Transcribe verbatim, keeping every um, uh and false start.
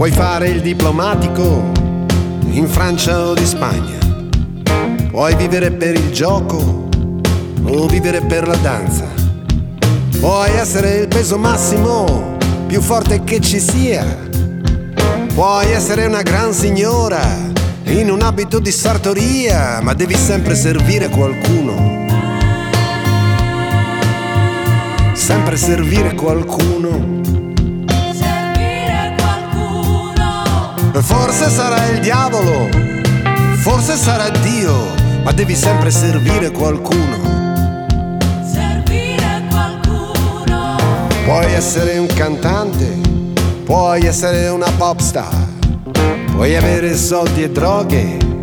Puoi fare il diplomatico in Francia o di Spagna. Puoi vivere per il gioco o vivere per la danza. Puoi essere il peso massimo più forte che ci sia. Puoi essere una gran signora in un abito di sartoria, ma devi sempre servire qualcuno. Sempre servire qualcuno. Servire qualcuno. Forse sarà il diavolo, forse sarà Dio, ma devi sempre servire qualcuno. Servire qualcuno. Puoi essere un cantante, puoi essere una pop star, puoi avere soldi e droghe,